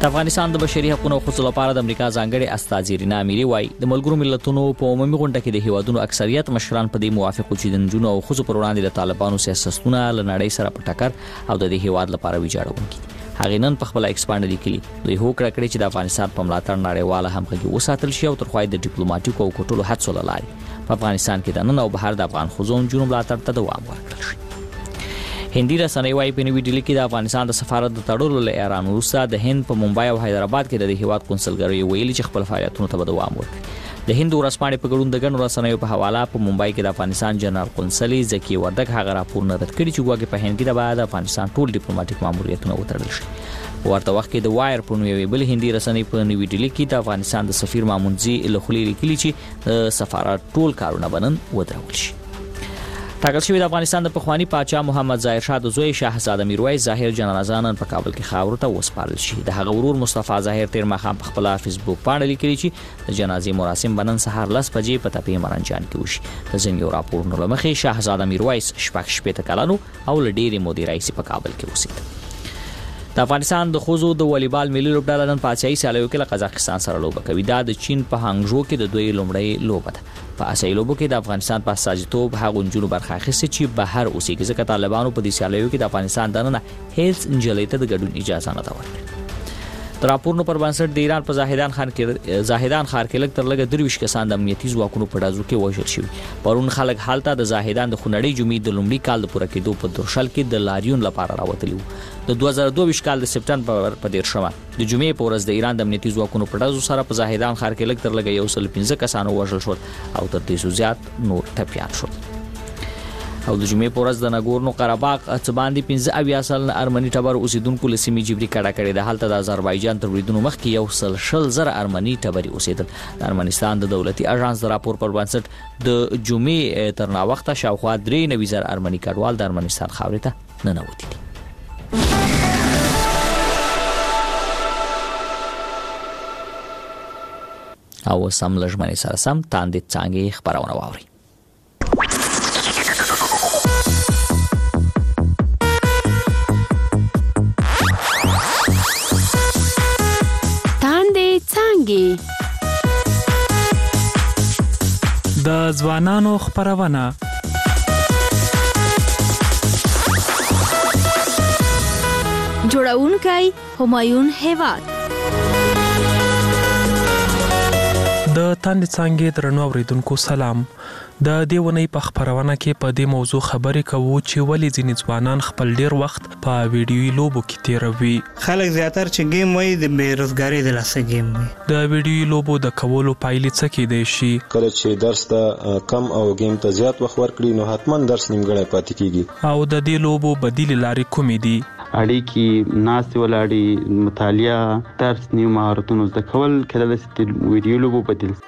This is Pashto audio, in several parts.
د افغانستان د بشري حقوقو خصوصي لپاره د امریکا ځانګړي استازي رینا میری وايي د ملګرو ملتونو په عمومي غونډه کې د هیوادونو اکثریت مشران په دې موافق چې د نجونو او ښځو پر وړاندې د طالبانو سیاستونه له نړۍ سره په ټکر او د دې هیواد لپاره ویجاړونکي. هغه نن په خپل ایکسپاند لیکلي دوی هوکړه کړې چې د افغانستان په ملاتړ نړیواله همغږي وساتل شي او تر خوای د ډیپلوماټیکو او کټولو هڅو لاري په افغانستان کې د نن او بهر د افغان ښځو نجونو ملاتړ ته دوام ورکړل شي. هندي رسنۍ وايي په نوې ډیلي کې د افغانستان د سفارت د تړلو له ایران وروسته د هند په ممبئی او حیدرآباد کې د هیواد قونسلګرۍ ویلي چې خپل فعالیتونو ته دوام ورکړي. د هند ورځپاڼې په ګډون د ګڼو رسنیو په حواله په ممبئی کې د افغانستان جنرال قونسل زکی وردک هغه راپور نه رد کړی چې ګواکې په هند کې د بعد افغانستان ټول ډیپلوماټیک ماموریتونه وتړل شي. ورته وخت کې د وایر په نوې بل هندي رسنۍ په نوې ډیلي کې د افغانستان د سفیر مامونځي له خولې لیکلي چې د سفارت ټول کارونه بنن ودرول شي. ټاکل شوی د افغانستان د پخوانی پاچا محمد ظاهر شاه د زوی شاهزاده میرویس ظاهر جنازه نن په کابل کې خاورو ته وسپارل شي. د هغه ورور مصطفی ظاهر تیر ماښام په خپل فیسبوک باندې لیکلي چې د جنازې مراسم بنن سهار 10 بجې په تپې مرنجان کې وشي. د ځینې راپورونو له مخې شاهزاده میرویس شپږ شپېته کلن او له ډېرې مودې راهیسې په کابل کې اوسېد. د افغانستان د ښځو د والیبال ملي لوبډله نن په آسیایي سیالیو کې له قزاقستان سره لوبه کوي. دا د چین په هانګژو کې د دوی لومړۍ لوبه ده. په آسیایي لوبو کې د افغانستان په استازیتوب هغه نجونو برخه اخیستې چې بهر اوسېږي ځکه طالبانو په دې سیالیو کې د افغانستان دننه هیڅ نجلۍ ته د ګډون اجازه نه ده ورکړې. د راپورونو پر بنسټ د ایران په زاهدان ښار کې لږ تر لږه 23 کسان د امنیتي ځواکونو په ډزو کې وژل شوي. پرون خلک هلته د زاهدان د خونړۍ جمعې د لومړي کال د پوره کېدو په درشل کې د لاریون لپاره راوتلي وو. د 2022 کال د سپټمبر په 13 د جمعې په ورځ د ایران د امنیتي ځواکونو په ډزو سره په زاهدان ښار کې لږ تر لږه 115 کسان وژل شول او تر 300 زیات نور ټپیان شول. او د جمعې په ورځ د ناګورنو قرهباغ څه باندې 15 اصل ارمني ټبر اوسیدونکو له سیمې جبري کډه کړې ده. هلته د آذربایجان تر وریدونو مخکې 160,000 ارمني ټبري اوسېدل. د ارمنستان د دولتي اژانس د راپور پر بنسټ د جمعې تر ناوخته شاوخوا 93,000 ارمني کډوال د ارمنستان خاورې ته ننوتي دي. او سم لژمنې سره سم تاندې څانګې خبرونه واوري. د ځوانانو خبرونه جوړونکی همایون هیواد. د تاندې څانګې درنو اوریدونکو سلام. د دې ونې په خبرونه کې په دې موضوع خبرې کوو چې ولې ځینې ځوانان خپل ډیر وخت په ویډیوي لوبو کې تیروي. خلک زیاتره چې گیم وایي د بیروزګاری د لاسه گیم وایي. د ویډیوي لوبو د کولو پایلې څه کېدای شي؟ کله چې درس ته کم او گیم ته زیات وخت ورکړي نو حتما درس نیمګړی پاتې کیږي. او د دې لوبو بدیل لارې کومې دي؟ اړیکې ناستې ولاړې مطالعه درس نیو مهارتونو زده کول کله د ویډیو لوبو بدیل.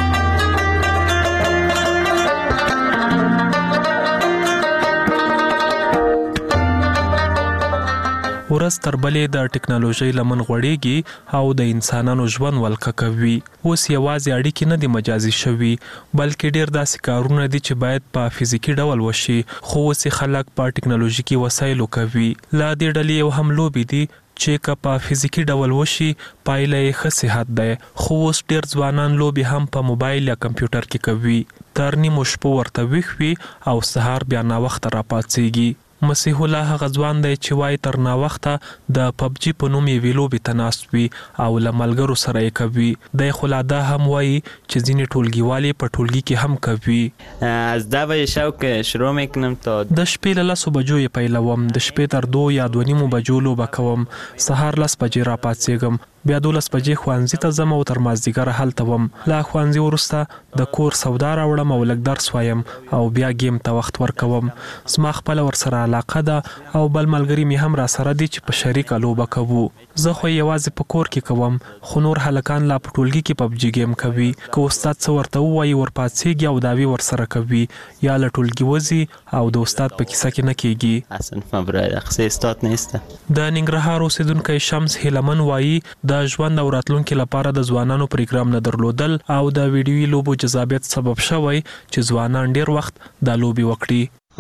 ورځ تر بلې د ټکنالوژۍ لمن غوړېږي او د انسانانو ژوند ولکه کوي. اوس یوازې اړیکې نه دي مجازي شوي بلکې ډېر داسې کارونه دي چې باید په فزیکي ډول وشي خو اوس خلک په ټکنالوژیکي وسایلو کوي. لا دې ډلې یو هم لوبې دي چې که په فزیکي ډول وشي پایله یې ښه صحت دی. خو اوس ډېر ځوانان لوبې هم په موبایل یا کمپیوټر کې کوي. تر نیمو شپو ورته ویښ وي او سهار بیا ناوخته راپاڅېږي. مسیح الله هغه ځوان دی چې وایي تر ناوخته د پبجي په نوم یوې لوبې ته ناست وي او له ملګرو سره یې کوي. دی خو لا دا هم وایي چې ځینې ټولګیوال یې په ټولګي کې هم کوي. از 10 شب که شروع میکنم تا د شپې له 10 بجو یې پیلوم، د شپې تر 2 یا 2:30 بجو لوبه کوم، سهار 10 بجې راپاڅېږم، بیا 12 بجې ښوونځي ته ځم او تر مازدیګره هلته وم. لا ښوونځي وروسته د کور سودا راوړم او لږ درس وایم او بیا گیم ته وخت ورکوم. زما خپله ورسره علاقه ده او بل ملګري مې هم را سره دي چې په شریکه لوبه کوو. زه خو یوازې په کور کې کوم خو نور هلکان لا په ټولګي کې پبجي گیم کوي. که استاد څه ورته ووایي ورپاڅېږي او دعوې ورسره کوي یا له ټولګي وځي او د استاد په کیسه کې نه کېږي. اصلا فبرای قصه استاد نیسته. د ننګرهار اوسیدونکی شمس هیلمن وایي د ژوند او راتلونکي لپاره د ځوانانو پروګرام نه درلودل او د ویډیوي لوبو جذابیت سبب شوی چې ځوانان ډیر وخت د لوبي وکړي.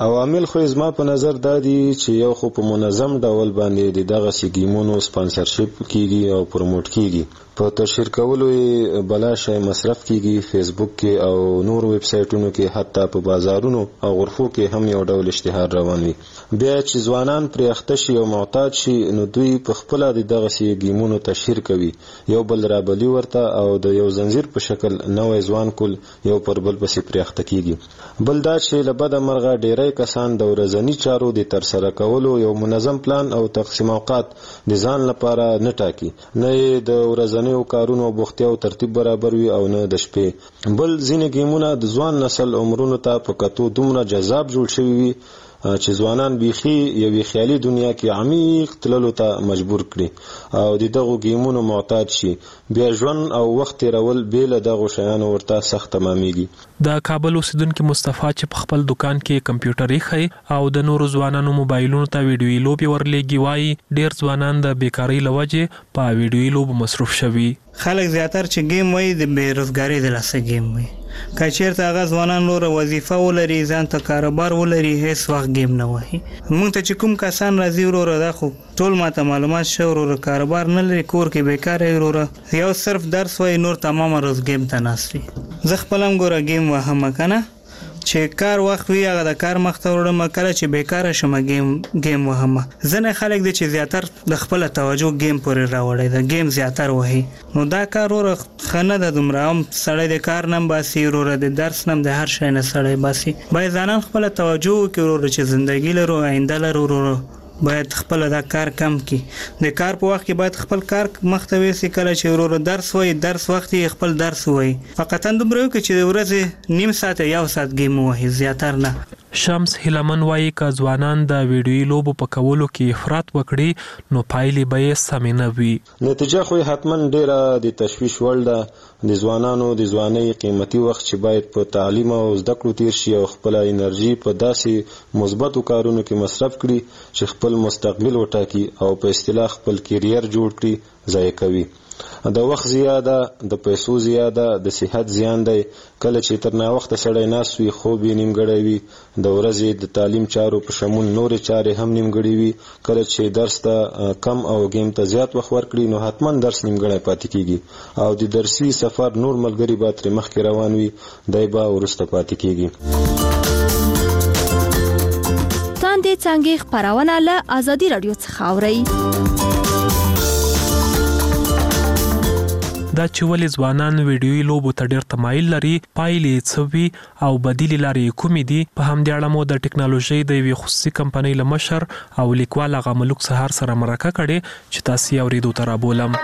عوامل خو زما په نظر دا دي چې یو خو په منظم ډول باندې د دغه سي گیمونو سپانسرشپ کیږي او پروموټ کیږي، په تشهیر کولو بلا شای مصرف کیږي، فیسبوک کې او نور ویب سایټونو کې، حتی په بازارونو او غرفو کې هم یو ډول اشتهار روان وي. بیا چې ځوانان پرې اخته شي او معتاد شي نو دوی په خپل د دغه سي گیمونو تشهیر کوي، یو بل رابلی ورته او د یو زنجیر په شکل نوې ځوان کول یو پر بل پسې پرې اخته کیږي. بل دا چې له بده مرغه ډیری کسان د ورځني چارو د ترسره کولو یو منظم پلان او تقسیم اوقات د ځان لپاره نه ټاکي، نه د ورځنیو کارونو بوختیا او ترتیب برابر وي او نه د شپې. بل ځینې گیمونه د ځوان نسل عمرونو ته په کتو دومره جذاب جوړ شوي وي چې ځوانان بیخي یوې خیالي دنیا کې عمیق تللو ته مجبور کړي او د دغو گیمونو معتاد شي. بیا ژوند او وخت تیرول بې له دغو شیانو ورته سخت تمامیږي. د کابل اوسیدونکو مصطفی چې په خپل دکان کې کمپیوټر یې او د نورو ځوانانو موبایلونو ته ویډیوي لوبي ورلېږي، وایي ډیر ځوانان د بیکاری لوجې په ویډیوي لوبو مصروف شوي. خلک زیاتر چې گیم وایي د بیروزګاری د لاسه گیم وایي، که چیرته هغه ځوانان نور وظیفه ولري، ځان ته کاروبار ولري، هیڅ وخت گیم نه وایي. موږ ته چې کوم کسان راځي وروره دا خو ټول ماته معلومات شو وروره کاروبار نه لري، کور کې بیکاره وروره یو صرف درس وایي، نور تمام روز گیم ته ناست وي. زه خپل هم ګوره گیم وهم کنه چې کار وخت وي هغه د کار مخ ته وړم، کله چې بیکاره شم گیم وهم. ځنې خلک دي چې زیاتر د خپل توجه گیم پورې راوړي، د گیم زیاتر وایي، نو دا کار وروره خنه د دومره هم سړی د کار نم باسي وروره د درس نم د هر شي نه سړی باسي. باید ځانان خپل توجه وکړي وروره چې زندگی لرو، آینده لرو وروره، باید خپل دا کار کم کی. د کار په وخت کې باید خپل کار مخته ویسي، کله چې وروره درس وای درس وخت یې خپل درس وای، فقط اندومره کې چې د ورځې نیم ساعت یا ساعت گیم وای، زیاتر نه. شمس هیلمن وایي که ځوانان د ویډیوي لوبو په کولو کې افراط وکړي نو پایلې به یې سمې نه وي. نتیجه خو حتما ډیره د تشویش وړ ده. د ځوانانو د ځوانۍ قیمتي وخت چې باید په تعلیم او زده کړو تیر شي او خپل انرژي په داسې مثبتو کارونو کې مصرف کړي چې خپل مستقبل وټاکي او په اصطلاح خپل کیریر جوړ کړي، ضایع کوي. د وخت زیاده، د پیسو زیاده، د صحت زیان دی. کله چې تر ناوخته سړی ناست وي، خوب یې نیمګړی وي، د ورځې د تعلیم چارو په شمول نورې چارې هم نیمګړې وي. کله چې درس ته کم او گیم ته زیات وخت ورکړي نو حتما درس نیمګړی پاتې کیږي او د درسي سفر نور ملګري به ترې مخکې روان وي، دی به وروسته پاتې کیږي. تاندې څنګه خبرونه له ازادي رادیو څخه اورئ. دا چې ولې ځوانان ویډیوي لوبو ته ډېر تمایل لري، پایلې څه وي او بدیلې لارې کومې دي، په همدې اړه مو د ټکنالوژۍ د یوې خصوصي کمپنۍ له مشر او لیکوال هغه ملک سهار سره مرکه کړې چې تاسو یې اورېدو ته رابولم.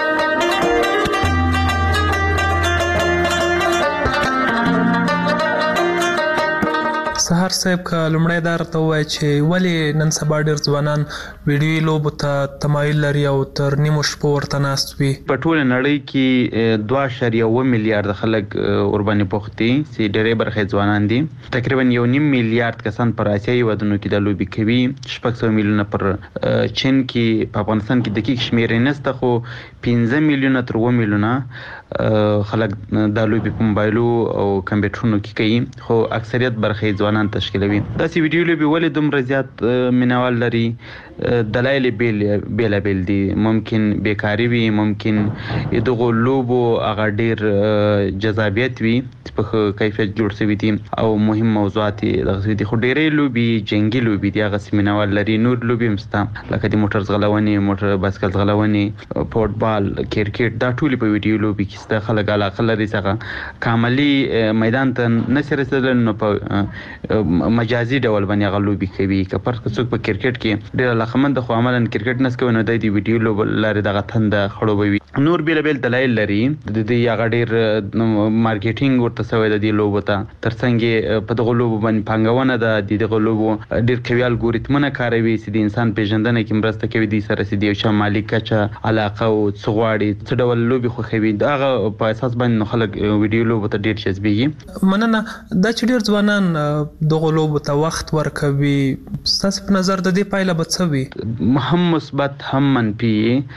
سهار صاحب که لومړی دا راته ووایه چې ولې نن سبا ډېر ځوانان ویډیوي لوبو ته تمایل لري او تر نیمو شپو ورته ناست وي؟ په ټوله نړۍ کې 2.1 میلیارد خلک ورباندې بوخت دي چې ډېرې برخې ځوانان دي. تقریبا 1.5 میلیارد کسان پر آسیایي هېوادونو کې دا لوبې کوي، 600 میلیونه پر چین کې. په افغانستان کې دقیق شمېرې نشته، خو 15 میلیونه تر 2 میلیونه خلک دا لوبې په موبایلو او کمپیوټرونو کې کوي، خو اکثریت برخې ځوانان تشکیلوي. داسې ویډیو لوبې ولې دومره زیات مینوال لري؟ دلایل بیلابیل دي. ممکن بیکاری وي، ممکن دغه لوبو هغه ډېر جذابیت وي چې په کیفیت جوړ شوي دي او مهم موضوعات یې دغسې دي. خو ډېرې لوبې جنګي لوبې دي، هغسې مینوال لري. نور لوبې هم شته لکه د موټر ځغلونې، موټر بایسکل ځغلونې، فوټبال، کرکټ، دا ټولې په ویډیو لوبې کې شته. خلک علاقه لري څخه کاملي میدان ته نشي رسېدلی نو په مجازي ډول باندې هغه لوبې کوي. که فرض کړه څوک په کرکټ کې ډېر علاقمند خو عملاً کرکټ نس کوي نو دی د ویډیو لوبو لارې دغه تنده خړوبوي. نور بیلابیل دلایل لري. د دې هغه ډېر مارکیټینګ ورته شوی د دې لوبو ته، ترڅنګ په دغه لوبو باندې پانګونه ده. د دغه لوبو ډېر قوي الګوریتمونه کاروي چې د انسان پیژندنه کې مرسته کوي دې سره چې د یو چا مالي کچه، علاقه او څه غواړي، څه ډول لوبې خوښوي، د هغه په اساس باندې خلک ویډیو لوبو ته ډېر جذبېږي. مننه. دا چې ډېر ځوانان دغه لوبو ته وخت ورکوي، ستاسو په نظر د دې پایله به څه وي هم مثبت هم منفي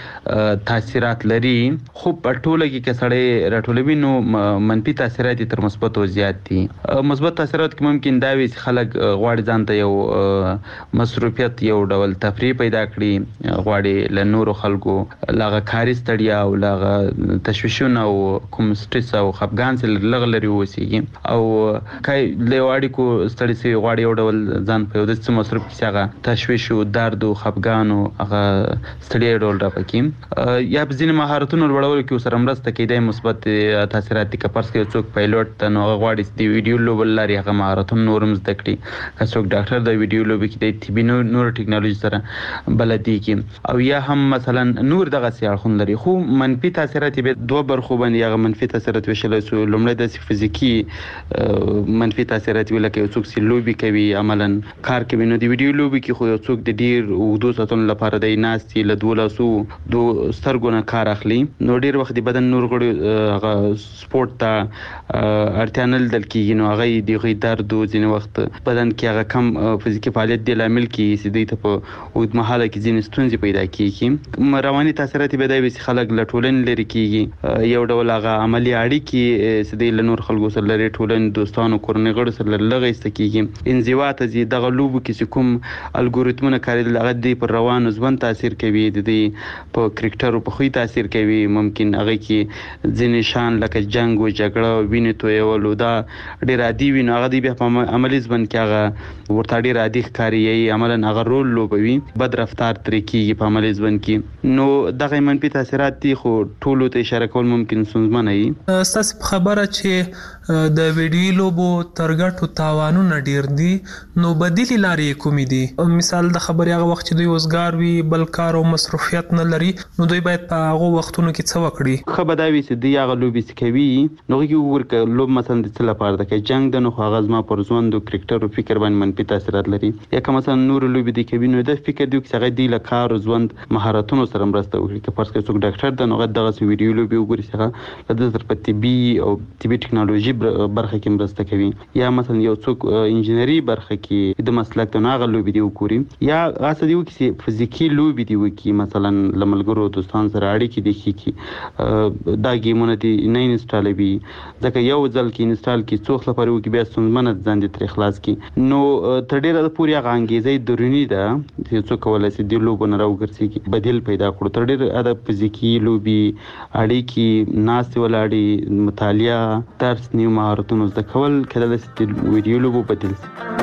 تاثیرات لري، خو په ټوله کې کسړې راټولوي نو منفي تاثیرات تر مثبت زیات دي. مثبت تاثیرات کې ممکن دا وي چې خلک غواړي ځان ته یو مصروفیت یو ډول تفریح پیدا کړي، غواړي له نورو خلکو لاغه کاري ستړیا او لاغه تشویشونه او کوم سټرس او خپګان سره لغلري وسیږي او کای له اړیکو ستړي سي غواړي یو ډول ځان په یو د مصروف کې هغه تشویش او درد او خپګان او هغه ستړیا ډول راپکې یا په ځینې مهارتونو لوړولو کې سره مرسته کوي د مثبت تاثیرات دي. کپرس کې څوک پایلوټ ته نو غواړي د ویډیو لوبل لري هغه مهارتونه نورم زده کړي، که څوک ډاکټر د ویډیو لوبي کې د طبي نور ټیکنالوژي سره بلدي کې او یا هم مثلا نور دغه سیاحون لري. خو منفي تاثیرات به دوه برخو باندې هغه منفي تاثیرات وشل سو لومړی د فزیکی منفي تاثیرات ویل کې څوک سی لوبي کوي عملاً کار کوي نو د ویډیو لوبي کې خو څوک د ډیر وګدو ساتون لپاره د ناستي له 2 سترګونه کار اخلي نو ډیر وخت د بدن نور غړي هغه سپورت ته اړتیا نه لیدل کېږي نو هغه د غي درد او ځینې وخت بدن کې هغه کم فزیکی فعالیت د لامل کې سیدی ته په اوږد مهاله کې ځینې ستونزې پیدا کېږي. رواني تاثیرات به د خلک له ټولنې لري کېږي، یو ډول هغه عملی اړیکې سیدی له نور خلکو سره لري، ټولنې دوستانو کورنۍ غړو سره لږه است کېږي. انزوا ته زی دغه لوبو کې کوم الګوریتمونه کارېدل هغه د پر روانو ژوند تاثیر کوي، د دې په کرکټر او په خوې تاثیر کوي. ممکن هغه کې ځینې شان لکه جنگ او جګړه ویني تویول دا ډېر عادي وي نو هغه دی په عملي ژوند کې هغه ورته ډېر عادي ښکاري، عملاً هغه رول لوبوي، بد رفتار ترې کېږي په عملي ژوند کې. نو دغه منفي تاثیرات دي خو ټولو ته اشاره کول ممکن ستونزمن وي. ستاسو خبره چې د ویډیو لوبو ترګټو تاوانونه ډیر دي نو بدیل لارې کومې دي؟ مثال د خبرې هغه وخت چې دوی وزګار وي بل کار او مصروفیت نه لري نو دوی باید په هغه وختونو کې څه وکړي؟ خو به دا وي چې دوی هغه لوبې کوي نو کې ورکه لوب مثلا د څه لپاره ده کې جنگ د نو هغه زما پر ژوند او کرکټر او فکر باندې منفي تاثیرات لري، یا که مثلا نور لوبې دي کوي نو د فکر دی چې هغه دی له کار او ژوند مهارتونو سره مرسته وکړي. که فرض کړئ څوک ډاکټر ده نو هغه دغه ویډیو لوبې وګوري چې هغه د طبي او طبي ټیکنالوژي برخه کې مرسته کوي، یا مثلا یو څوک انجینری برخه کې د مسلک ته هغه لوبې دی وګوري، یا غاصه دی چې فزیکی لوبې دی وکړي مثلا لملګرو دوستان سره اړیکې دي کې دا گیمونه دي نه انسټالوي ځکه یو ځل کې انسټال کې څوخ لپاره وکړي بیا ستونزمنه ځان دي تر خلاص کې نو تر ډیره د پوری هغه انګیزې درونی ده چې څوک کولای شي د لوبونو راوګرځي بدیل پیدا کړو. تر ډیره د فزیکی لوبي اړیکې ناس ولاړی مطالعه درس نیو مهارتونو زده کول کله د ویډیو لوبو بدیل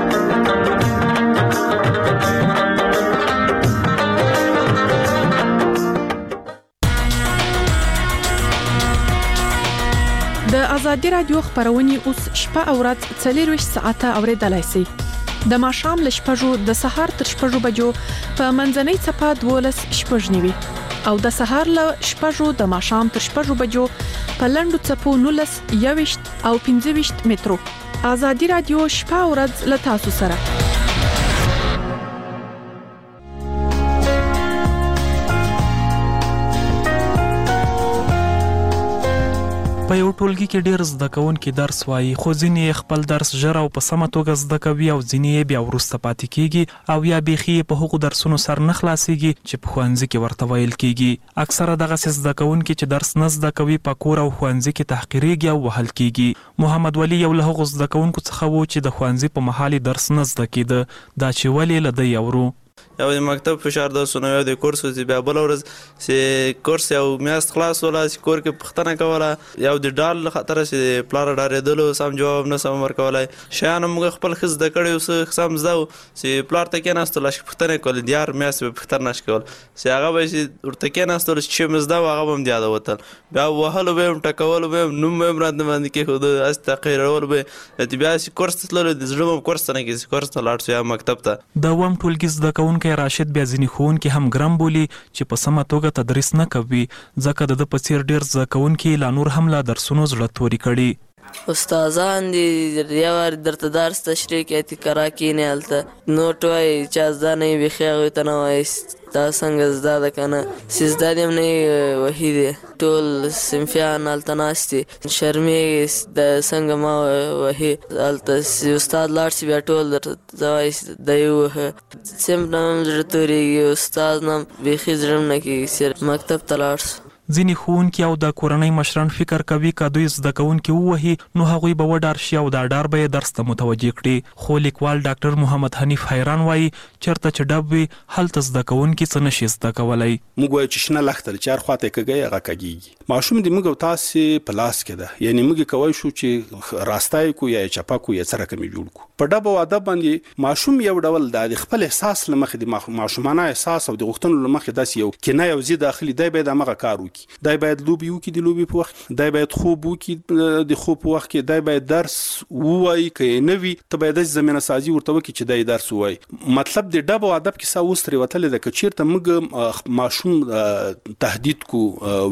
د ازادي رادیو خبرونه اوس شپه او ورځ 24 ساعته اوریدلای شئ. د ماښام ل شپږو د سهار تر شپږو بجو په منځنۍ صفه 12 شپږ نیوي او د سهار ل شپږو د ماښام تر شپږو بجو په لندو صفو 19 21 او 25 مترو. ازادي رادیو شپه او ورځ ل تاسو سره. په یو ټولګي کې ډېر زده کوونکي درس وایي خو ځینې خپل درس ژر او په سمه توګه زده کوي او ځینې بیا وروسته پاتې کیږي او یا بیخي په هغو درسونو سر نه خلاصيږي چې په ښوونځي کې ورته ویل کیږي. اکثره دغه زده کوونکي چې درس نه زده کوي په کور او ښوونځي کې تحقیریږي او وهل کیږي. محمد ولی یو له هغو زده کوونکو څخه و چې د ښوونځي په مهال درس نه زده کیده دا چې ولې له دی اورو یو د مکتب فشار د سونو یو د کورس چې بیا بل ورځ چې کورس یو میاشت خلاص ولا چې کور کې پښتنه کوله یو د ډال خطر چې پلار ډارېدلو سم جواب نه سم ورکولای شان موږ خپل خز د کړي اوس سم زده چې پلار ته کې ناستل چې پښتنه کول دیار میاشت په پښتنه نش کول چې هغه به چې ورته کې ناستل چې مزده هغه هم دیاده وتل بیا وهلو به ټکول به نوم به مراد باندې کې خود استقرار به چې بیا چې کورس تلل د زړه کورس نه کې کورس ته لاړ شو مکتب ته د وم ټولګي زده کوونکي راشد بیا ځینې ښوونکي هم ګرم بولي چې په سمه توګه تدریس نه کوي ځکه د په څیر ډېر زده کوونکي لا نور هم لا درسونو زړه توري کړي. استادان دي یو درته درس تشریح کوي تکرار کینې هلته نوټ وایي چا زده نه وي بیخي هغوی ته نه وایي دا څنګه زده ده که نه چې زده دې هم نه وهي دی ټول صنفیان هلته ناست دي شرمېږي د څنګه ما وهي هلته استاد لاړ شي بیا ټول درته وایي دی ووهه صنف نه هم زړه تورېږي استاد نه هم بیخي زړه نه کېږي چې مکتب ته لاړ شو. ځینې ښوونکي او د کورنۍ مشران فکر کوي که دوی زده کوونکي ووهي نو هغوی به وډار شي او دا ډار به یې درس ته متوجه کړي. خو لیکوال ډاکټر محمد حنیف حیران وایي چېرته چې ډب وي هلته زده کوونکي څه نشي زده کولی. موږ وایو چې شنه لښته چې هر خواته یې کږی هغه کږېږي. ماشوم د موږ او تاسې په لاس کې ده، یعنې موږ کولی شو چې راسته یې کړو یا یې چپه کړو یا څه رقم یې جوړ کړو. په ډب او ادب باندې ماشوم یو ډول د خپل احساس له مخې د ماشومانه احساس او د غوښتنو له مخې داسې یو کینه یو ضد داخلي دی باید همغه کار وکړي، دی باید لوبې وکړي د لوبې په وخت، دی باید خوب وکړي د خوب په وخت کې، دی باید درس ووایي که یې نه وي ته باید داسې زمینه سازي ورته وکړي چې دی درس ووایي. مطلب د ډب او ادب کیسه اوس ترې وتلې ده که چېرته موږ ماشوم تهدید کو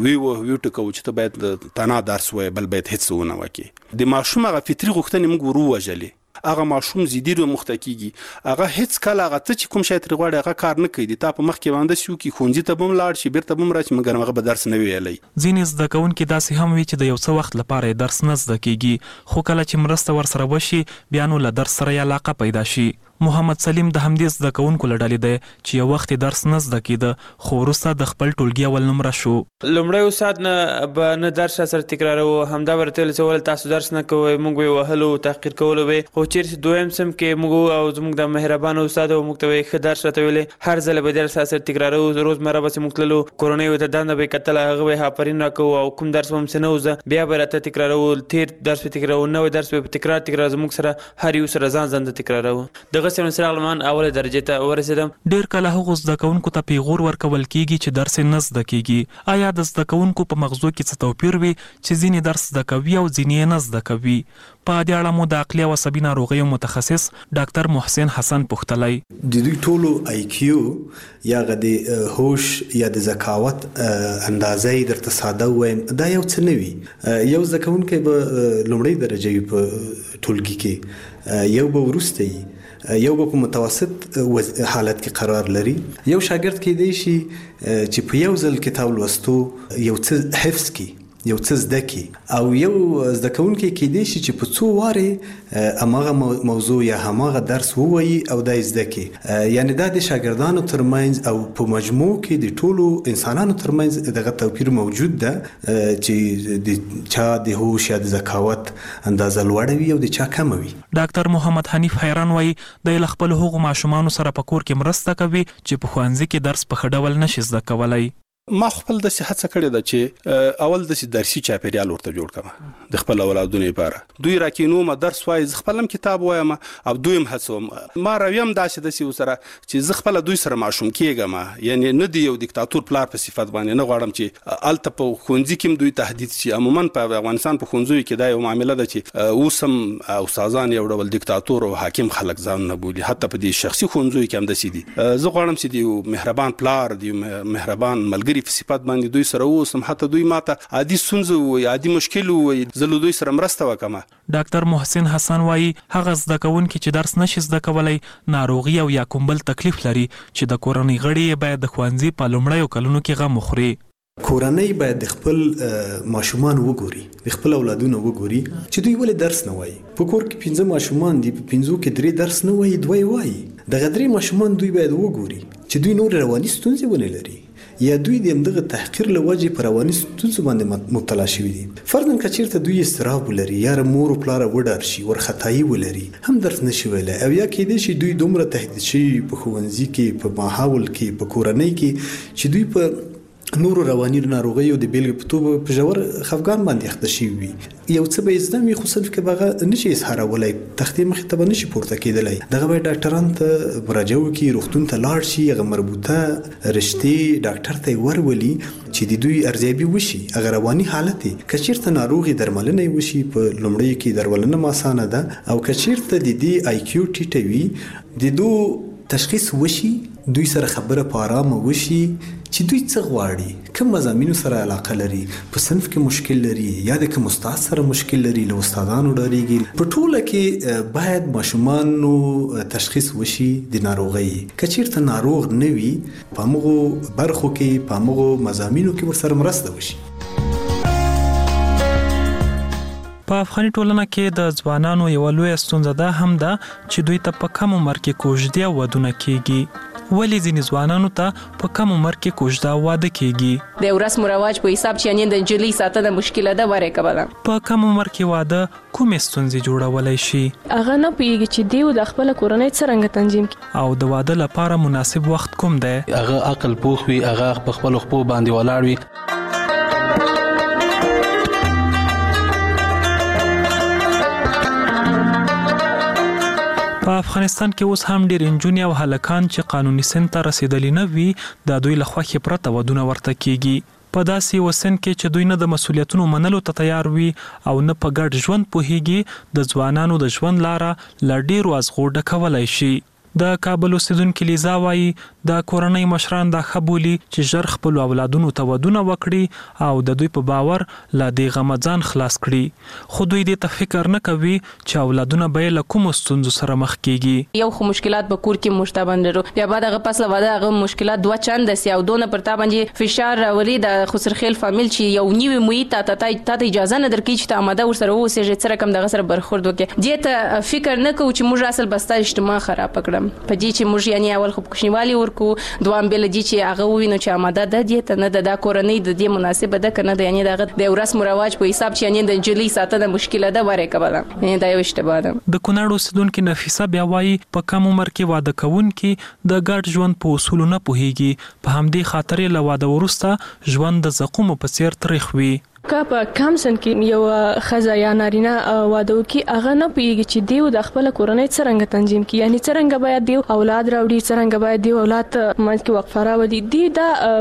ویو ټکوو چې ته باید تنها درس ووایي بل باید هېڅ ونه وکړي. د ماشوم هغه فطري غوښتنې موږ ور ووژلې، هغه ماشوم زیدي رو مخته کیږي، هغه هیڅ کله هغه ته چې کوم شی ترې غواړي هغه کار نه کوي. د تا په مخ کې باندې شو کې ښوونځي ته به هم لاړ شي بیرته به هم راشي مګر هغه به درس نه ویلی. ځینې زده کوونکي داسې هم وي چې د یو څه وخت لپاره یې درس نه زده کیږي خو کله چې مرسته ورسره وشي بیا نو له درس سره یې علاقه پیدا شي. محمد سلیم د همدې زده کوونکو له ډلې دی چې یو وخت یې درس نه زده کېده خو وروسته د خپل ټولګي اول نمره شو. لومړی استاد نه به نه درس سره تکراروو، همدا به راته ویل چې ولې تاسو درس نه کوئ، موږ به یې وهلو تحقیر کولو به. خو چېرې دویم صنف کې موږ او زموږ د مهربانه استاد او موږ ته به یې ښه درس راته ویلی، هر ځله به درس سره تکراروو، روزمره بسې موږ تللو، کورنیو ته دنده به یې کتله، هغه به یې آفرین راکوو او کوم درس به همسې نه و زده بیا به راته تکراروو، تېر درس به تکراروو، نوی درس به تکرار زموږ سره هر یو سره ځان زنده تکراروو. دغسې نو راغلم اوله درجه ته ورسېدم. ډېر کله هغو زده کوونکو ته پیغور ورکول کیږي چې درس نه زده کیږي. آیا د زده کوونکو په مغزو کې څه توپیر وي چې ځینې درس زده کوي او ځینې یې نه زده کوي؟ په دې اړه مو د عقلي او عصبي ناروغیو متخصص ډاکټر محسن حسن پوښتلی. د دوی ټولو IQ یا د هوش یا د ذکاوت اندازې درته ساده ووایم دا یو څه نه وي. یو زده کوونکی به لومړۍ درجه وي په ټولګي کې، یو به وروسته وي، یو به په متوسط حالت کې قرار لري. یو شاګرد کېدای شي چې په یو ځل کتاب لوستو یو څه حفظ کړي، یو څه زده کړي، او یو زده کوونکی کېدای شي چې په څو وارې هماغه موضوع یا هماغه درس ووایي او دا یې زده کړي. یعنې دا د شاګردانو ترمنځ او په مجموع کې د ټولو انسانانو ترمنځ دغه توپیر موجود ده چې د چا د هوش یا د ذکاوت اندازه لوړه وي او د چا کمه وي. ډاکټر محمد حنیف حیران وایي دی له خپلو هغو ماشومانو سره په کور کې مرسته کوي چې په ښوونځي کې درس په ښه ډول نشي زده کولی. ما خپل داسې هڅه کړې ده چې اول داسې درسي چاپېریال ورته جوړ کړم د خپل اولادونو لپاره. دوی راکینوم درس وایي، زه خپل هم کتاب وایم او دوی هم هڅوم. ما رویم داسې ورسره چې زه خپل دوی سره ماشوم کېږم، یعنې نه دی یو دیکتاتور پلار په صفت باندې نه غواړم چې هلته په ښوونځي کې هم دوی تهدید شي. عموما په افغانستان په ښوونځیو کې دا یو معامله ده چې اوس هم استادان یو ډول دیکتاتور او حاکم خلک ځان نه بولي، حتی په دې شخصي ښوونځیو کې هم داسې دي. زه غواړم چې د یو مهربان پلار، د یو مهربان ملګري په صفت باندې دوی سره اوسم، حتی دوی ماته عادي ستونزه ووایي، عادي مشکل ووایي، زه له دوی سره مرسته وکړم. ډاکټر محسن حسن وایي هغه زده کوونکي چې درس نشي زده کولی ناروغي او یا کوم بل تکلیف لري چې د کورنۍ غړي یې باید د ښوونځي په لومړیو کلونو کې غم وخوري. کورنۍ باید د خپل ماشومان وګوري، د خپل اولادونه وګوري چې دوی ولې درس نه وایي. په کور کې 15 ماشومان دي، په 5 کې 3 درس نه وایي، 2 وایي. دغه 3 ماشومان دوی باید وګوري چې دوی نور رواني ستونزې ونه لري یا دوی د همدغه تحقیر له وجې په رواني ستونزو باندې مبتلا شوي دي. فرضاً که چېرته دوی اضطراب ولري یا مور و پلاره وډار شي، ورختایي ولري، هم درس نشي ویلی، او یا کېدای شي دوی دومره تهدید شوي په ښوونځي کې، په ماحول کې، په کورنۍ کې چې دوی په نورو رواني ناروغیو د بیلګې په توګه په ژور خفګان باندې اخته شوي وي. یو څه به یې زده وي خو صنف کې به هغه نشي اظهارولی، تختې مخې ته به نشي پورته کېدلی. دغه به ډاکټرانو ته مراجعه وکړي، روغتون ته لاړ شي، هغه مربوطه رشتې ډاکټر ته یې ورولي چې د دوی ارزیابي وشي، هغه رواني حالت یې. که چېرته ناروغ یې درملنه یې وشي، په لومړیو کې درملنه هم اسانه ده، او که چېرته د دې IQ ټیټه وي، د دو تشخیص وشي، دوی سره خبره په آرامه وشي چې دوی څه غواړي، کوم مضامینو سره علاقه لري، په صنف کې مشکل لري یا د کوم استاد سره مشکل لري، له استادانو ډاریږي. په ټوله کې باید ماشومانو تشخیص وشي د ناروغۍ. که چیرته ناروغ نه وي، په هغو برخو کې په هغو مضامینو کې ورسره مرسته وشي. په افغاني ټولنه کې د ځوانانو یو لوی ستونزه ده هم ده چې دوی ته په کم عمر کې کوژدې او ودونه کیږي. ولې ځینې ځوانانو ته په کم عمر کې کوژده او واده کیږي؟ د رسم رواج په حساب چې یعنی د نجلۍ ساتنه مشکله ده ورې کبله. په کم عمر کې واده کومې ستونزې جوړولای شي؟ هغه نه پیږي چې دیو د خپل کورنۍ څنګه تنظیم کړي او د واده لپاره مناسب وخت کوم دی؟ هغه عقل پوخ وي، هغه په خپل خپل باندې ولاړ وي. په افغانستان کې اوس هم ډېر نجونې او هلکان چې قانوني سن ته رسیدلی نه وي د دوی له خوښې پرته ودونه ورته کیږي. په داسې یو سن کې چې دوی نه د مسؤلیتونو منلو ته تیار وي او نه په ګډ ژوند پوهیږي، د ځوانانو د ژوند لاره له ډېرو ازغو ډکولی شي. د کابل اوسیدونکي لیزا وایي د کورنۍ مشران دا ښه بولي چې ژر خپلو اولادونو ته ودونه وکړي او د دوی په باور له دې غمه ځان خلاص کړي. خو دوی دې ته فکر نه کوي چې اولادونه به یې له کومو ستونزو سره مخ کیږي. یو خو مشکلات به کور کې موږ ته باندې لرو، بیا بعد هغه پس له واده هغه مشکلات دوه چنده سي او دونه پر تا باندې فشار راولي د خسرخیل فامیل چې یو نیوي محیط ته اجازه نه درکوي چې ته آماده ورسره اوسېږې، څه رقم دغه سره برخورد وکړې. دې ته فکر نه کوو چې موږ اصل بستا اجتماع خراب کړم په دې چې موږ یعنی اول خو کوشنیوالي ورکو، دوام بل دي چې هغه وینو چې آماده ده دې ته نه د کورنۍ د دې مناسبه ده کنه د یعنی دغه د رسم رواج په حساب چې یعنی د نجلۍ ساتنه مشکله ده ورې کبله. یعنی دا یو اشتباه ده. د کونړ اوسیدونکي نفیسه بیا وایي په کم عمر کې واده کوونکي د ګډ ژوند په اصولو نه پوهیږي، په همدې خاطر له واده وروسته ژوند د زقومو په څیر تریخ وي. که په کم سن کې یو ښځه یا نارینه واده وکړي، هغه نه پوهېږي چې دیو د خپله کورنۍ څرنګه تنظیم کړي، یعنې څرنګه باید دیو اولاد راوړي، څرنګه باید دیو اولاد ته منځ کې وقفه راولي. دیو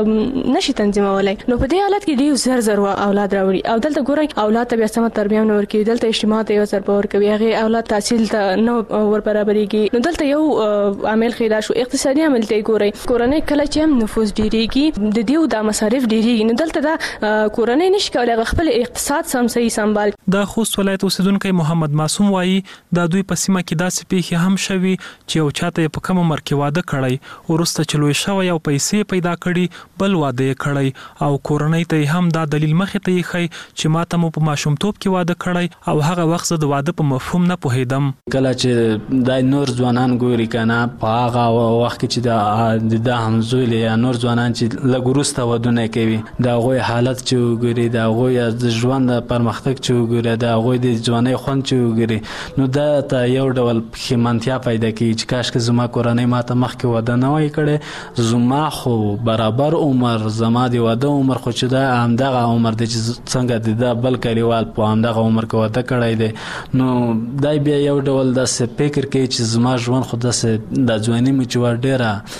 دا نشي تنظیمولی. نو په دې حالت کې دیو زر زر اولاد راوړي او دلته ګورئ اولاد ته بیا سمه تربیه نه ورکوي، دلته اجتماع ته یو ضربه ورکوي، هغې اولاد تحصیل ته نه ور برابرېږي. نو دلته یو عامل خیدا شو، اقتصادي عامل ته ګورئ. کورنۍ کله چې هم نفوس ډېرېږي د دیو دا مصارف ډېرېږي، نو دلته دا کورنۍ نشي کولی هغه خپل اقتصاد سم صحیح سنبال. د خوست ولایت اوسیدونکی محمد معصوم وایي د دوی په سیمه کې داسې پیښې هم شوي چې یو چاته یې په کم عمر کې واده کړی، وروسته چې لوی شوی او پیسې پیدا کړي بل واده یې کړی او کورنۍ ته هم دا دلیل مخې ته ایښی چې ما ته مو په ماشومتوب کې واده کړی او هغه وخت زه د واده په مفهوم نه پوهېدم. کله چې دا نور ځوانان ګوري کنه په هغه وخت کې چې د همزوی یا نور ځوانان چې لږ وروسته ودونه کوي، د هغوی حالت چې وګوري، د هغوی د ژوند د پرمختګ چې وګوري، د هغوی د ځوانۍ خوند چې وګوري، نو دا ته یو ډول پښیمانتیا پیدا کوي چې کاشکې زما کورنۍ ما ته مخکې واده نه وای کړی، زما خو برابر عمر، زما د واده عمر خو چې دا همدغه عمر دی چې څنګه د بل کلیوال په همدغه عمر کې واده کړی دی. نو دا بیا یو ډول داسې فکر کوي چې زما ژوند خو داسې د ځوانۍ مې چې وه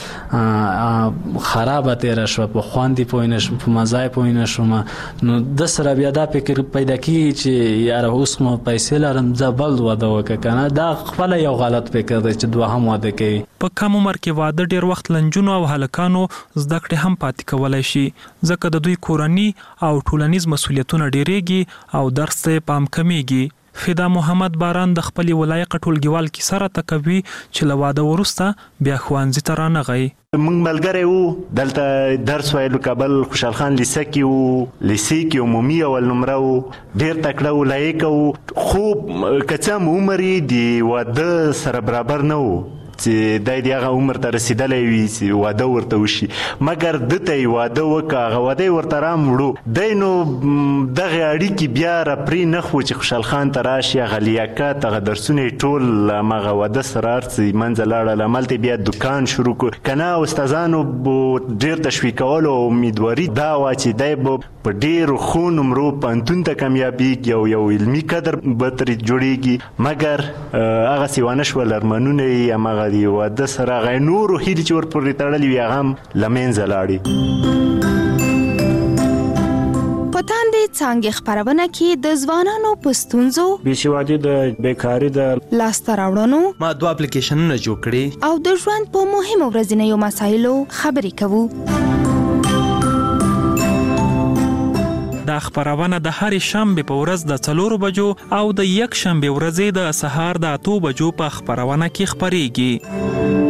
ډېره خرابه تېره شوه، په خوند یې پوه نه شوم، په مزه یې پوه نه شوم. نو د سره بیا دا فکر پیدا کیږي چې یاره اوس مو پیسې لرم زه بل واده وکړه کنه. دا خپله یو غلط فکر دی چې دوهم واده کوي. په کم عمر کې واده ډیر وخت لنجونو او هلکانو زده کړې هم پاتې کولی شي، ځکه د دوی کورني او ټولنیز مسؤلیتونه ډیریږي او درس ته پام کمیږي. فدا محمد باران د خپل ولایت ټولګیوال کې سره تکوي چې له واده وروسته بیا ښوونځي ته رانغی. موږ ملګری وو، دلته درس ویلو کابل خوشحال خان لیسه کې وو، لیسې کې عمومي اول نمره وو، ډېر تکړه وو، لایق وو، خو که څه هم عمر یې د واده سره برابر نه وو چې دی د هغه عمر ته رسېدلی وي چې واده ورته وشي، مګر ده ته یې واده وکړه، هغه واده یې ورته راموړو. دی نو دغې اړیکې بیا راپرې نه خو چې خوشحال خان ته راشي، هغه لیاقت، هغه درسونه یې ټول هماغه واده سره هر څه منځه لاړل. همالته بیا دوکان شروع کړو، که نه استادانو ډېر تشویقولو او امیدواري دا وه چې دی به په ډېرو ښو نمرو پوهنتون ته کامیابېږي او یو علمي قدر به ترې جوړېږي، مګر هغسې ونه شول. ارمانونه یې هماغه د واده سره هغه نورو هیلې چې ورپورې تړلې وي هغه هم له منځه لاړې. په تاندې څانګې خپرونه کې د ځوانانو په ستونزو، بېسوادي د بیکاري د لاسته راوړنو، ما 2 اپلیکیشنونه جوړ کړي او د ژوند په مهمو ورځنیو مسایلو خبرې کوو. دا خبرونه د هر شنبه په ورځ د 4 بجو او د یک شنبه ورځې د سهار د 8 بجو په خبرونه کې خبريږي.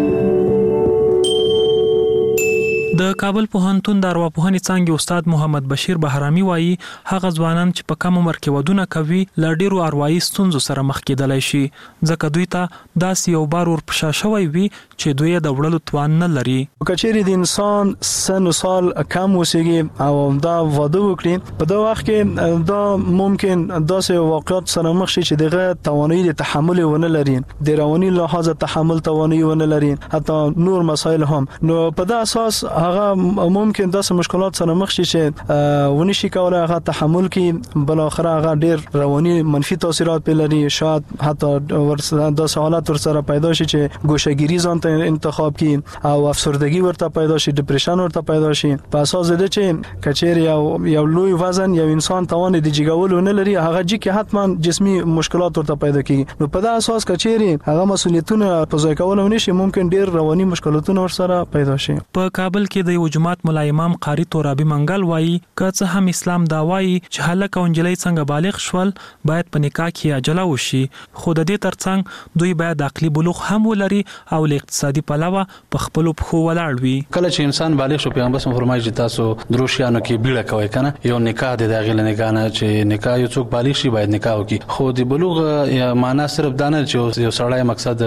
د کابل پوهنتون د ارواپوهنې څانګې استاد محمد بشیر بهرامي وایي هغه ځوانان چې په کم عمر کې ودونه کوي له ډیرو اروايي ستونزو سره مخ کېدلی شي ځکه دوی ته داسې یو بار ورپشا شوی وي چې دوی د وړلو توان نه لري. کچېرې د انسان سن سال کم اوسېږي او دا واده وکړي په دا وخت کې دا ممکن داسې واقعیت سره مخ شي چې دغه توانایي د تحمل ونه لري د رواني لحاظ تحمل توانایي ونه لري حتی نور مسایل هم نو په دا اساس هغه ممکن داسې مشکلات سره مخ شي چې ونشي کولای هغه تحمل کړي بل اخر هغه ډیر رواني منفي تاثیرات په لري شاید حتی ورسره د حالات ورسره پیدا شي چې ګوشهګیری ځان ته انتخاب کړي او افسردگی ورته پیدا شي ډیپریشن ورته پیدا شي په اساس د چې کچېر یو لوی وزن یو انسان توان د جګولو نه لري هغه چې حتما جسمي مشکلات ورته پیدا کیږي نو په دا اساس کچېر هغه مسولیتونه په ځای کول ونشي ممکن ډیر رواني مشکلاتونه ورسره پیدا شي. په کابل کې د یو جماعت مولا امام قاری تورابي منګل وایي که څه هم اسلام دا وایي چې هلک او نجلۍ څنګه بالغ شول باید په نکاح کې عجله وشي خو د دې ترڅنګ دوی باید عقلي بلوغ هم ولري او له اقتصادي پلوه په خپل پخو ولاړ وي. کله چې انسان بالغ شو پیغمبر صلی الله علیه وسلم فرمایي چې تاسو دروشیانو کې بیړه کوئ کنه یو نکاح د داخله نکاح نه چې نکاح یو څوک بالغ شي باید نکاح وکړي خو د بلوغ معنا صرف دا نه چې یو سړی مقصد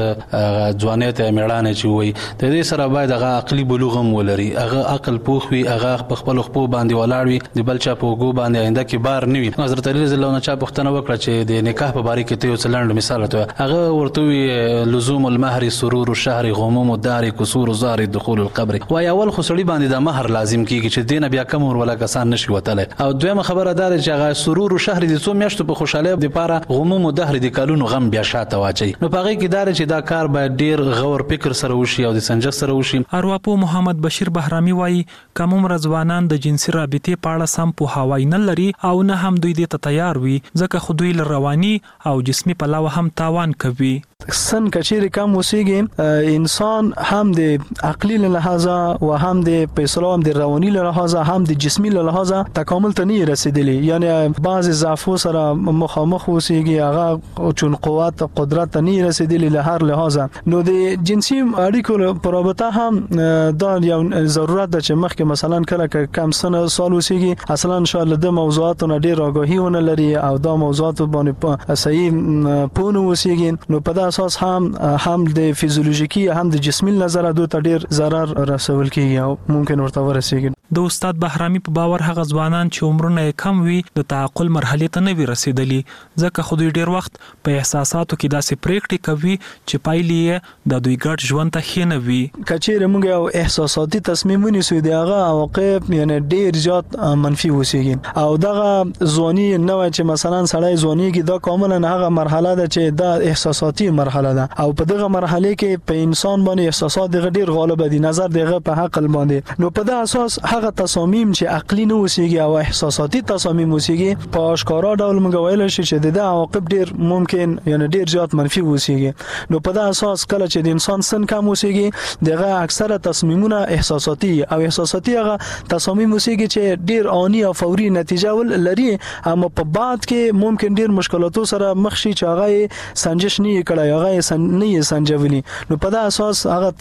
ځوانیت میړانه چې وي د دې سره باید هغه عقلي بلوغ هم ولري هغه عقل پوخ وي هغه په خپل خپل باندې ولاړ وي د بل چا په وګو باندې آینده کې بار نه وي. حضرت علی رضی الله عنه چا پوښتنه وکړه چې د نکاح په باره کې ته یو څلند مثال ته هغه ورته وی لزوم المهر سرور الشهر غموم الدار كسور زار دخول القبر وای اول خو سړي باندې د مہر لازم کیږي چې دینه بیا کم ور ولا کسان نشي وتله او دویمه خبره دار چې هغه سرور الشهر د څو میاشتو په خوشاله د پاره غموم الدهر د کالونو غم بیا شاته واچي نو په هغه کې دار چې دا کار باید ډیر غور فکر سره وشي او د سنجش سره وشي. ارواپو محمد بشیر بهرامي وایي کوم عمر ځوانان د جنسي رابطې په اړه سم پوهاوی نه لري او نه هم دوی دې ته تیار وي ځکه خو دوی له رواني او جسمي پلوه هم تاوان کوي. سن کچېر کم وسیږي انسان هم د عقلي له لحاظه او هم د پیسلو هم د رواني له لحاظه هم د جسمي له لحاظه تکامل ته نه رسیدلی یعنی بعض ضعفو سره مخامخ وسیږي هغه چون قوت قدرت نه رسیدلی له هر لحاظه نو د جنسي اړیکو په رابطه هم دا یو ضرورت ده چې مخکې مثلا کله کم سن سال وسیږي اصلا ان شاء الله د موضوعاتو ډیر آگاهی ونه لري او دا موضوعات باندې صحیح پونه وسیږي نو په اساس هم د فیزیولوژیکي هم د جسمي نظر دوی ته ډیر ضرر رسول کیږي او ممکن ورته ورسیږي. د استاد بهرامي په باور هغه ځوانان چې عمرونه کم وي د تعقل مرحله ته نه وي رسیدلی ځکه خو دوی ډیر وخت په احساساتو کې داسې پریکړې کوي چې پایلې د دوی ګډ ژوند ته خینه وي. کچېر موږ یو احساساتي تصمیم ونیسو دی هغه عواقب یعنی ډیر زیات منفي وسیږي او دغه ځواني نو چې مثلا سړی ځواني کې دا کاملا هغه مرحله ده چې دا احساساتي مرحله ده او په دغه مرحله کې په انسان باندې احساسات دغه ډیر غالب دي نظر دغه په عقل باندې نو په دا اساس هغه تصامیم چې عقلي نه وسیږي او احساساتي تصامیم وسیږي په اشکارا ډول موږ ویل شي چې د عواقب ډیر ممکن یعنی ډیر زیات منفي وسیږي نو په دا اساس کله چې د انسان سن کم وسیږي دغه اکثره تصمیمونه احساساتي او احساساتي هغه تصامیم وسیږي چې ډیر آنی او فوري نتیجه لري اما په بعد کې ممکن ډیر مشکلاتو سره مخ شي چې هغه سنجش نه کړي هغه نه سنجولي نو په دا اساس هغه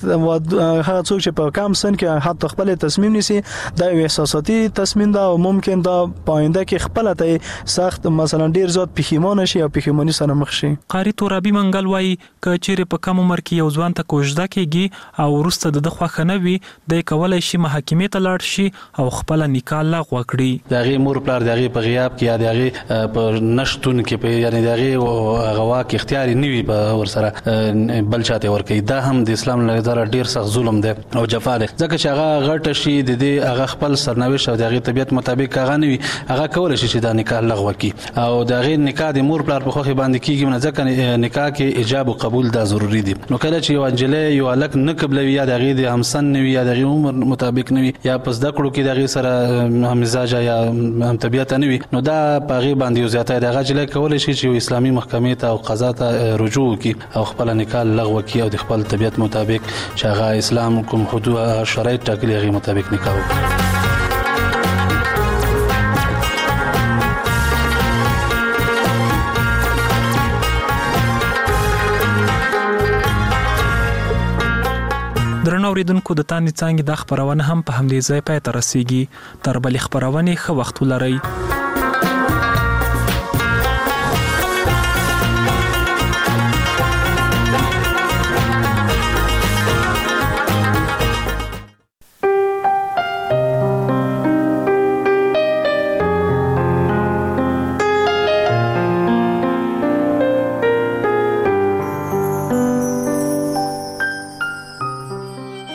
څوک چې په کم سن کې حتی خپل تصمیم نیسي دا یو احساساتي تصمیم دا او ممکن دا پاینده کې خپل ته سخت مثلا ډیر زیات پښیمانه شي او پښیمانی سره مخ شي. قاری تورابي منګل وایي چې چیرې په کم عمر کې یو ځوان ته کوژده کیږي او ورسته د خوښه نه وي د کولای شي محکمې ته لاړ شي او خپل نکاح لغوه کړي. دغه مور پلار دغه په غیاب کې یا دغه په نشټون کې په یعنی دغه غوا کې اختیاري نه وي په ورسره بل چاته ور کوي دا هم د اسلام له نظر ډیر سخت ظلم دی او جفا دی ځکه چې هغه غټ شي د دې هغه خپل سرنوشت او دغه طبيعت مطابق هغه نه وي هغه کول شي چې دا نکاح لغوه کی او دغه نکاح د مور پلار په خوخه باندې کیږي نه ځکه نکاح کې ایجاب او قبول دا ضروری دي نو کله چې یو انجلې یو الک نه قبلوي یا دغه د همسن نه وي یا دغه عمر مطابق نه وي یا پس د کړو کې دغه سره هم مزاج یا هم طبيعت نه وي نو دا پاغي باندې زیاته دغه جلې کول شي چې اسلامي محکمې ته او قضا ته رجوع کی او خپل نکاح لغوه کی او د خپل طبيعت مطابق چې هغه اسلام کوم حدود شرایط ټاکلي هغه مطابق نکاح وکړي. اوریدونکو د تاندې څانګې د خبرونه هم په همدې ځای پای ته رسیږي. تر بلې خبرونه ښه وخت ولرئ.